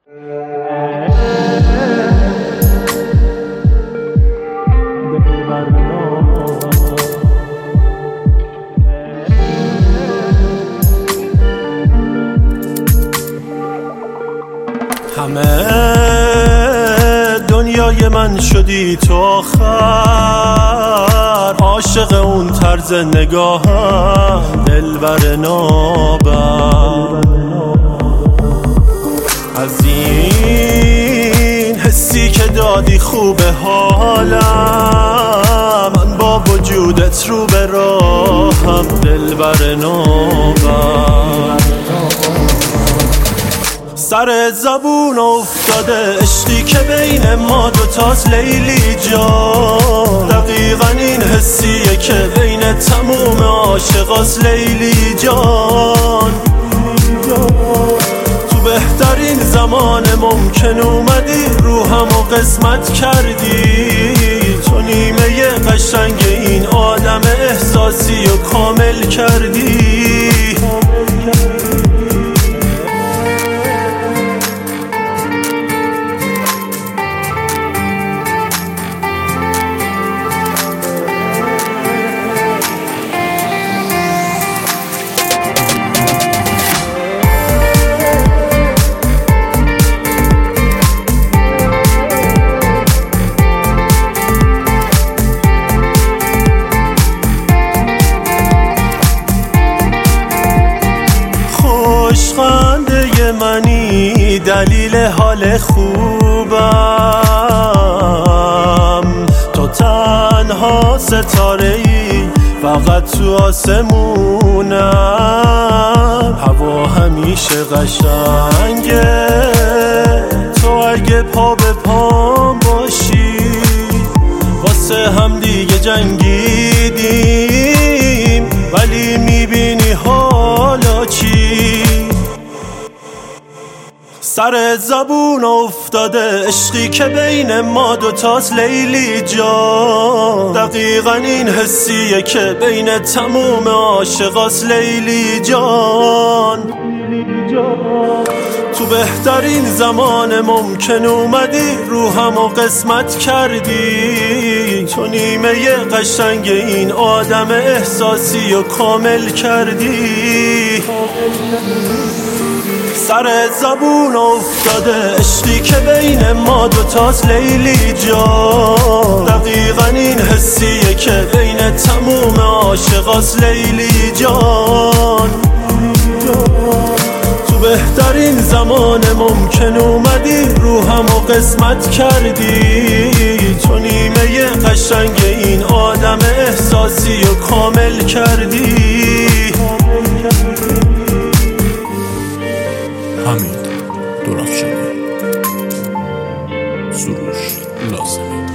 همه دنیای من شدی تو آخر، عاشق اون طرز نگاهم دلبر نابم. از این حسی که دادی خوبه حالم، من با وجودت رو به راهم دلبر نابم. سر زبون افتاده عشقی که بین ما دوتاست لیلی جان، دقیقا این حسیه که بین تموم عاشقاست لیلی جان. تو بهترین زمان ممکن اومدی روحم و قسمت کردی، تو نیمه قشنگ این آدم احساسی و کامل کردی. خوشخنده منی دلیل حال خوبم، تو تنها ستاره‌ای فقط تو آسمونم. هوا همیشه قشنگه تو اگه پا به پام باشی، واسه هم دیگه جنگیدیم ولی میبینی حالا چی. سر زبون افتاده عشقی که بین ما دوتاست لیلی جان، دقیقا این حسیه که بین تموم عاشقاست لیلی جان. تو بهترین زمان ممکن اومدی روحم و قسمت کردی، تو نیمه قشنگ این آدم احساسی و کامل کردی. سر زبون افتاده عشقی که بین ما دوتاست لیلی جان، دقیقا این حسیه که بین تموم عاشقاست لیلی جان. تو بهترین زمان ممکن اومدی روحم و قسمت کردی، تو نیمه قشنگ این آدم احساسی و کامل کردی. حمید درافشانی، سروش لازمی.